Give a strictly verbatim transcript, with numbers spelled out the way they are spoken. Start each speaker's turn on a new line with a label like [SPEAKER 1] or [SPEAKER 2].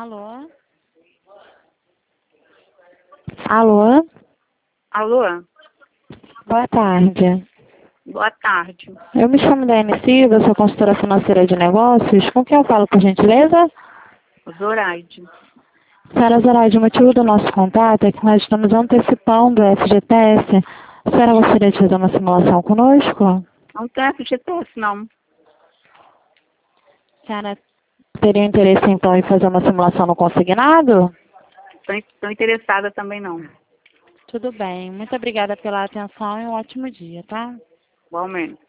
[SPEAKER 1] Alô? Alô?
[SPEAKER 2] Alô?
[SPEAKER 1] Boa tarde.
[SPEAKER 2] Boa tarde.
[SPEAKER 1] Eu me chamo Daiane Silva, sou consultora financeira de negócios. Com quem eu falo, por gentileza?
[SPEAKER 2] Zoraide.
[SPEAKER 1] Senhora Zoraide, o motivo do nosso contato é que nós estamos antecipando o F G T S. A senhora gostaria de fazer uma simulação conosco?
[SPEAKER 2] Não tem F G T S, não.
[SPEAKER 1] A senhora teria interesse, então, em fazer uma simulação no consignado?
[SPEAKER 2] Estou interessada também, não.
[SPEAKER 1] Tudo bem. Muito obrigada pela atenção e um ótimo dia, tá?
[SPEAKER 2] Igualmente.